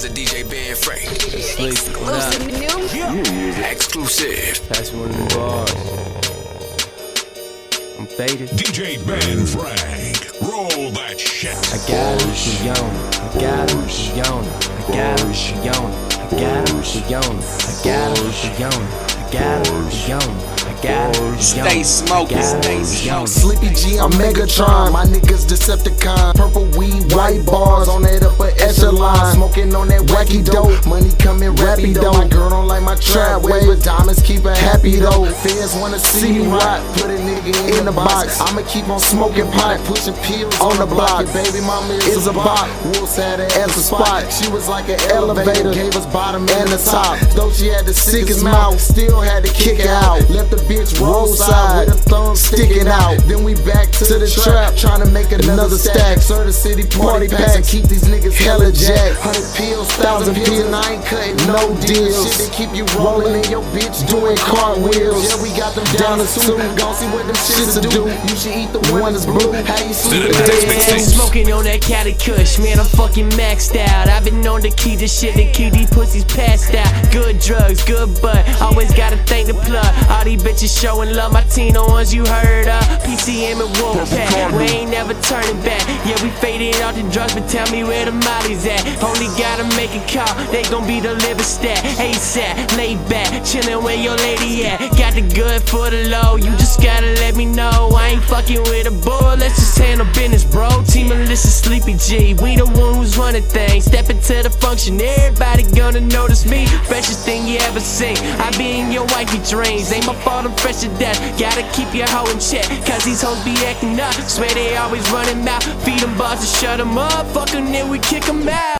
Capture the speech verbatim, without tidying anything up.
is a D J Ben Frank. Exclusive new. Yeah. Exclusive. Pass one of the bars. I'm faded. D J Ben Frank, roll that shit. I got him, we own it. I got him, we own it. I got him, we own it. I got him, we own it. I got him, we own it. I got him, we own it. Stay smoking, stay smoking. Sleepy G, I'm Megatron. My niggas Decepticon. Purple weed, white bars on that upper echelon. Smoking on that wacky dope. Money coming rapido. My girl don't like my trap ways, but diamonds keep her happy though. Fans wanna see me rock. Put a nigga in the box. I'ma keep on smoking pot, pushing pills on the block. Your baby mama is a bot. Wolves had her as a spot. She was like an elevator. Gave us bottom and the top. Though she had the sickest mouth, still had to kick her out. Left the bitch roadside with a thumb sticking out. Then we back to the trap, trying to make another stack. Serve the city party packs and keep these niggas hella jacked. Hundred pills, thousand pills, and I ain't cutting no deals. Shit, they keep you rolling and your bitch doing cartwheels. Yeah, we got them down to two. Gon' see what them shits to do. You should eat the one that's blue. How you sleep? Yeah, I'm smoking on that Cali Kush, man, I'm fucking maxed out. I've been known to keep this shit and keep these pussies passed out. Good drugs, good butt, always gotta thank the plug. All these bitches showing love, my team, the ones you heard of. P C M and Wolfpack, we ain't never turning back. Yeah, we faded off the drugs, but tell me where the molly's at. Only gotta make a call, they gon' be the liver stat. ASAP, laid back, chillin' where your lady at. Got the good for the low, you just gotta let me know. I ain't fucking with a bull, let's just handle business, bro. Team Melissa, Sleepy G, we the one who's running things. Step into the function, everybody gonna notice me. Freshest thing you ever seen, I be in your wifey dreams. Ain't my fault, I'm fresh to death. Gotta keep your hoe in check, cause these hoes be acting up. Swear they always running mouth. Feed them bars to shut them up. Fuck them, then we kick them out.